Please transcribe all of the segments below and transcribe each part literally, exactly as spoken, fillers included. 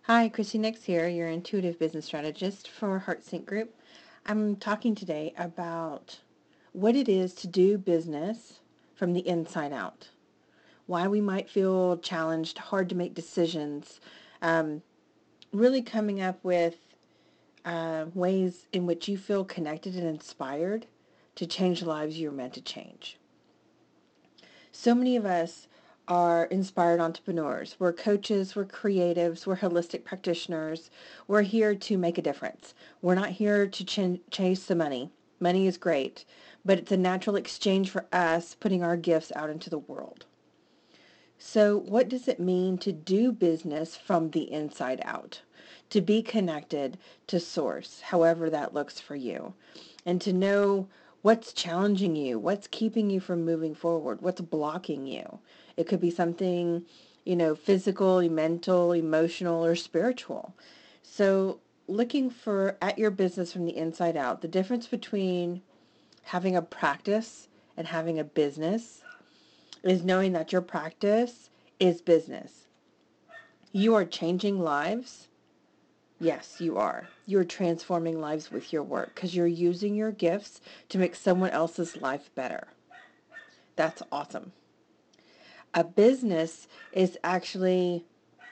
Hi, Christy Nix here, your intuitive business strategist for HeartSync Group. I'm talking today about what it is to do business from the inside out. Why we might feel challenged, hard to make decisions, um, really coming up with uh, ways in which you feel connected and inspired to change lives you're meant to change. So many of us are inspired entrepreneurs. We're coaches, we're creatives, we're holistic practitioners. We're here to make a difference. We're not here to ch- chase the money. Money is great, but it's a natural exchange for us putting our gifts out into the world. So what does it mean to do business from the inside out? To be connected to source, however that looks for you, and to know what's challenging you, what's keeping you from moving forward, what's blocking you. It could be something, you know, physical, mental, emotional, or spiritual. So looking for at your business from the inside out, the difference between having a practice and having a business is knowing that your practice is business. You are changing lives. Yes, you are. You're transforming lives with your work because you're using your gifts to make someone else's life better. That's awesome. A business is actually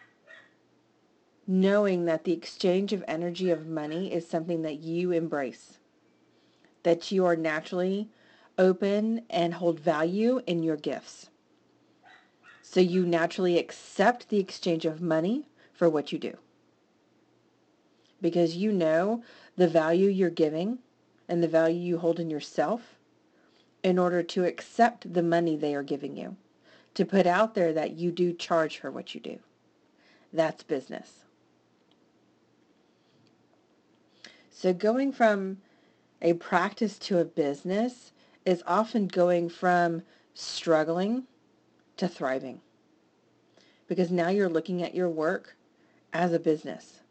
knowing that the exchange of energy of money is something that you embrace, that you are naturally open and hold value in your gifts. So you naturally accept the exchange of money for what you do because you know the value you're giving and the value you hold in yourself in order to accept the money they are giving you, to put out there that you do charge for what you do. That's business. So going from a practice to a business is often going from struggling to thriving because now you're looking at your work as a business.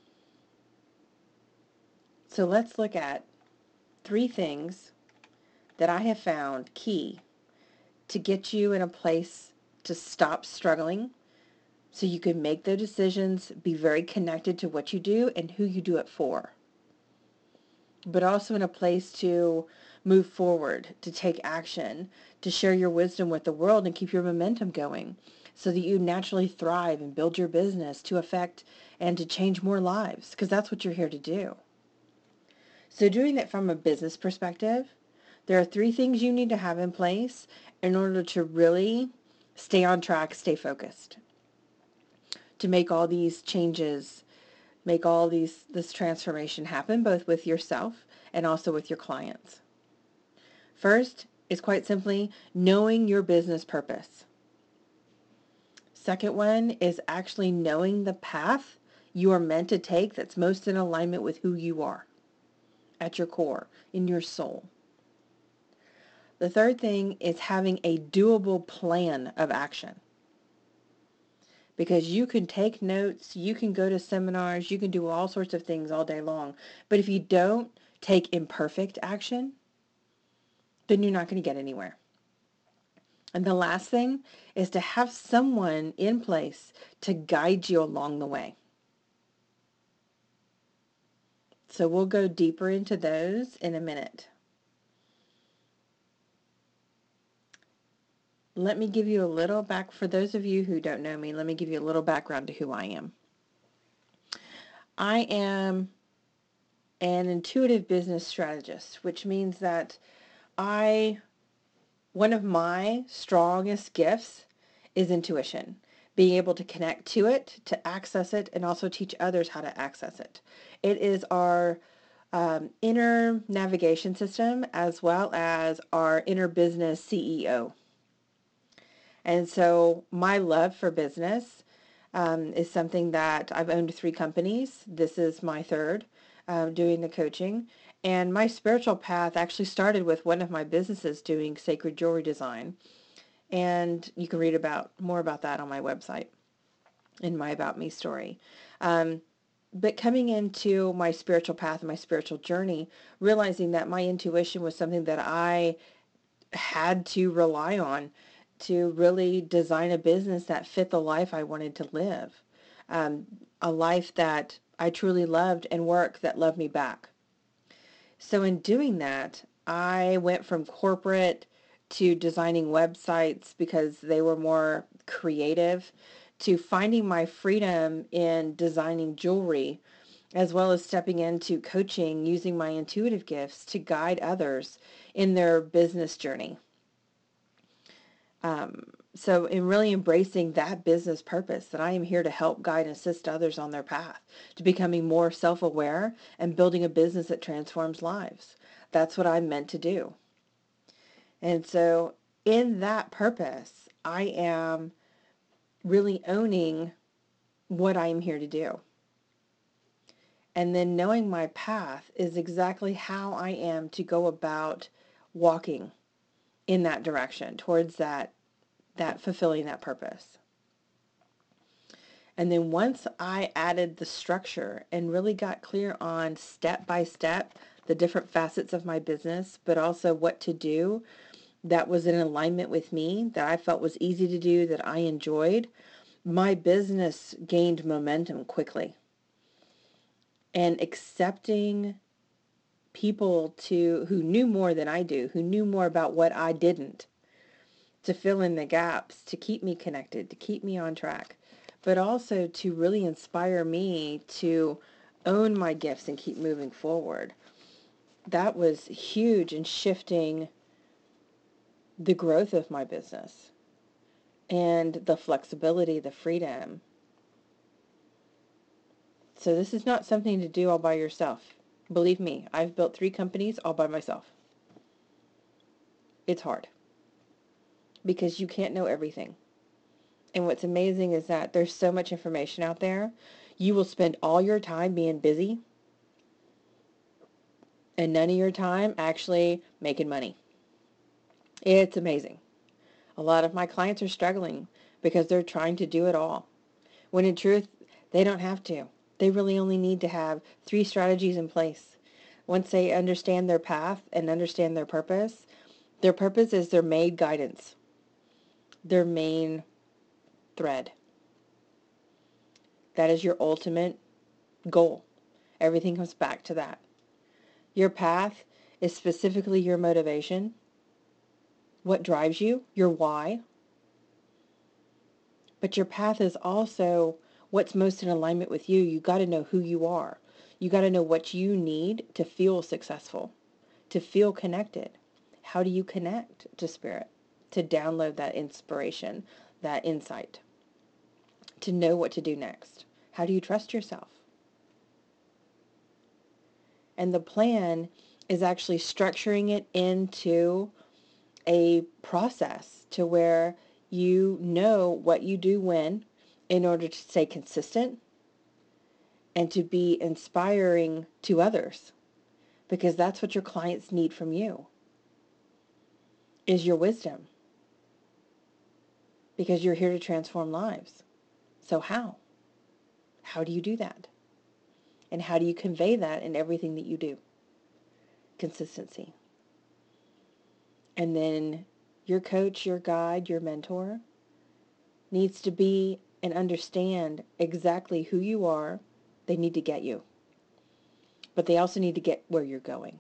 So let's look at three things that I have found key to get you in a place to stop struggling so you can make the decisions, be very connected to what you do and who you do it for, but also in a place to move forward, to take action, to share your wisdom with the world and keep your momentum going so that you naturally thrive and build your business to affect and to change more lives, because that's what you're here to do. So doing that from a business perspective, there are three things you need to have in place in order to really stay on track, stay focused, to make all these changes, make all these this transformation happen, both with yourself and also with your clients. First is quite simply knowing your business purpose. Second one is actually knowing the path you are meant to take that's most in alignment with who you are at your core, in your soul. The third thing is having a doable plan of action. Because you can take notes, you can go to seminars, you can do all sorts of things all day long. But if you don't take imperfect action, then you're not going to get anywhere. And the last thing is to have someone in place to guide you along the way. So we'll go deeper into those in a minute. Let me give you a little back, for those of you who don't know me, let me give you a little background to who I am. I am an intuitive business strategist, which means that I, one of my strongest gifts is intuition, being able to connect to it, to access it, and also teach others how to access it. It is our um, inner navigation system as well as our inner business C E O. And so my love for business um, is something that I've owned three companies. This is my third, uh, doing the coaching. And my spiritual path actually started with one of my businesses doing sacred jewelry design. And you can read about more about that on my website in my About Me story. Um, but coming into my spiritual path and my spiritual journey, realizing that my intuition was something that I had to rely on to really design a business that fit the life I wanted to live. um, a life that I truly loved and work that loved me back. So in doing that, I went from corporate to designing websites because they were more creative, to finding my freedom in designing jewelry, as well as stepping into coaching using my intuitive gifts to guide others in their business journey. Um, so in really embracing that business purpose, that I am here to help guide and assist others on their path to becoming more self-aware and building a business that transforms lives. That's what I'm meant to do. And so in that purpose, I am really owning what I'm here to do. And then knowing my path is exactly how I am to go about walking in that direction towards that, that fulfilling that purpose. And then once I added the structure and really got clear on step by step the different facets of my business, but also what to do that was in alignment with me, that I felt was easy to do, that I enjoyed, my business gained momentum quickly. And accepting people to who knew more than I do, who knew more about what I didn't, to fill in the gaps, to keep me connected, to keep me on track, but also to really inspire me to own my gifts and keep moving forward. That was huge in shifting the growth of my business and the flexibility, the freedom. So this is not something to do all by yourself. Believe me, I've built three companies all by myself. It's hard because you can't know everything. And what's amazing is that there's so much information out there. You will spend all your time being busy and none of your time actually making money. It's amazing. A lot of my clients are struggling because they're trying to do it all, when in truth, they don't have to. They really only need to have three strategies in place. Once they understand their path and understand their purpose, their purpose is their main guidance, their main thread. That is your ultimate goal. Everything comes back to that. Your path is specifically your motivation, what drives you, your why. But your path is also what's most in alignment with you. You got to know who you are. You got to know what you need to feel successful, to feel connected. How do you connect to spirit? To download that inspiration, that insight, to know what to do next. How do you trust yourself? And the plan is actually structuring it into a process to where you know what you do when, in order to stay consistent and to be inspiring to others, because that's what your clients need from you, is your wisdom, because you're here to transform lives. So how? How do you do that? And how do you convey that in everything that you do? Consistency. And then your coach, your guide, your mentor needs to be and understand exactly who you are. They need to get you. But they also need to get where you're going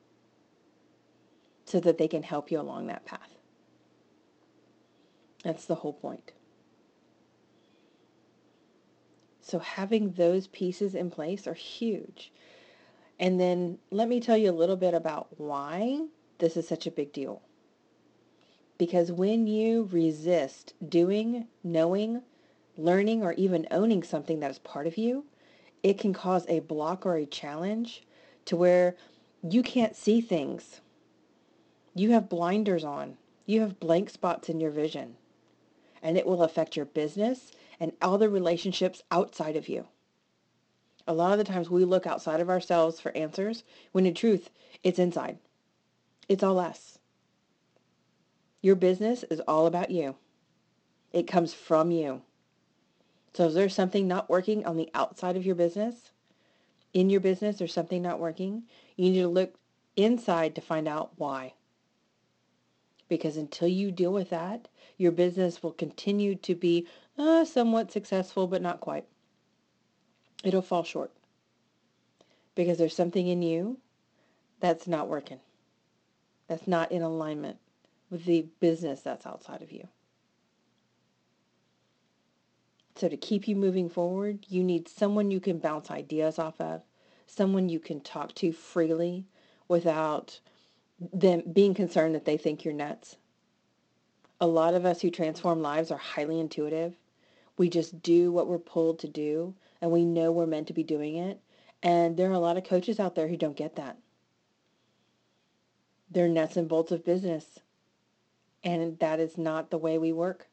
so that they can help you along that path. That's the whole point. So having those pieces in place are huge. And then let me tell you a little bit about why this is such a big deal. Because when you resist doing, knowing, learning, or even owning something that is part of you, it can cause a block or a challenge to where you can't see things. You have blinders on. You have blank spots in your vision. And it will affect your business and all the relationships outside of you. A lot of the times we look outside of ourselves for answers, when in truth, it's inside. It's all us. Your business is all about you. It comes from you. So if there's something not working on the outside of your business, in your business there's something not working, you need to look inside to find out why. Because until you deal with that, your business will continue to be uh, somewhat successful, but not quite. it'll fall short because there's something in you that's not working, that's not in alignment with the business that's outside of you. So to keep you moving forward, you need someone you can bounce ideas off of, someone you can talk to freely without them being concerned that they think you're nuts. A lot of us who transform lives are highly intuitive. We just do what we're pulled to do, and we know we're meant to be doing it. And there are a lot of coaches out there who don't get that. They're nuts and bolts of business, and that is not the way we work.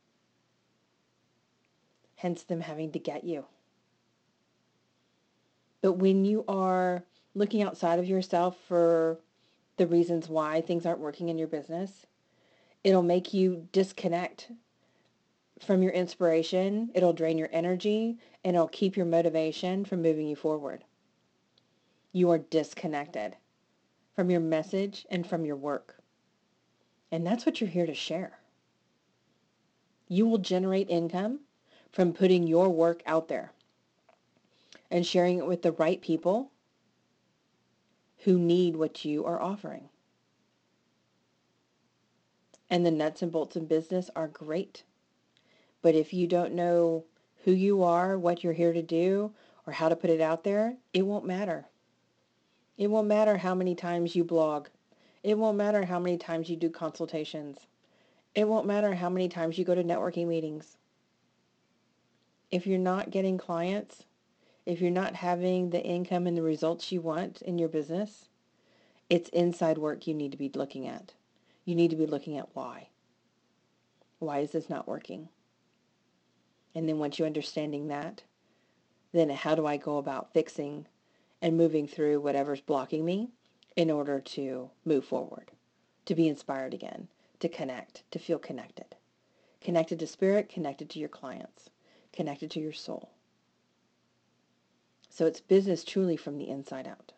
Hence them having to get you. But when you are looking outside of yourself for the reasons why things aren't working in your business, it'll make you disconnect from your inspiration. It'll drain your energy, and it'll keep your motivation from moving you forward. You are disconnected from your message and from your work. And that's what you're here to share. You will generate income from putting your work out there and sharing it with the right people who need what you are offering. And the nuts and bolts of business are great. But if you don't know who you are, what you're here to do, or how to put it out there, it won't matter. It won't matter how many times you blog. It won't matter how many times you do consultations. It won't matter how many times you go to networking meetings. If you're not getting clients, if you're not having the income and the results you want in your business, it's inside work you need to be looking at. You need to be looking at why. Why is this not working? And then once you're understanding that, then how do I go about fixing and moving through whatever's blocking me in order to move forward, to be inspired again, to connect, to feel connected. Connected to spirit, connected to your clients, connected to your soul. So it's business truly from the inside out.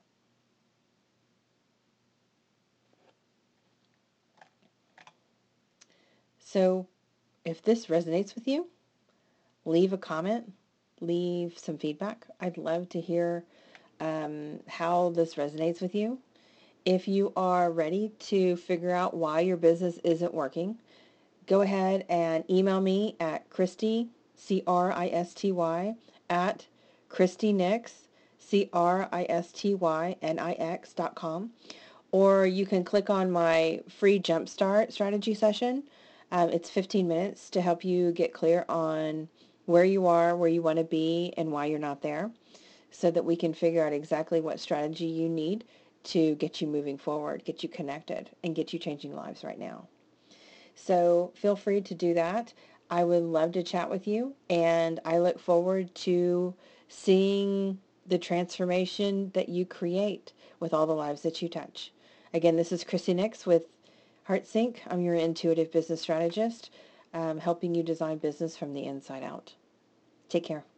So if this resonates with you, leave a comment, leave some feedback. I'd love to hear um, how this resonates with you. If you are ready to figure out why your business isn't working, go ahead and email me at Christy, C R I S T Y, at Christy Nix, C R I S T Y N I X dot com. Or you can click on my free Jumpstart strategy session. Um, it's fifteen minutes to help you get clear on where you are, where you want to be, and why you're not there, so that we can figure out exactly what strategy you need to get you moving forward, get you connected, and get you changing lives right now. So feel free to do that. I would love to chat with you, and I look forward to seeing the transformation that you create with all the lives that you touch. Again, this is Christy Nix with HeartSync. I'm your intuitive business strategist, um, helping you design business from the inside out. Take care.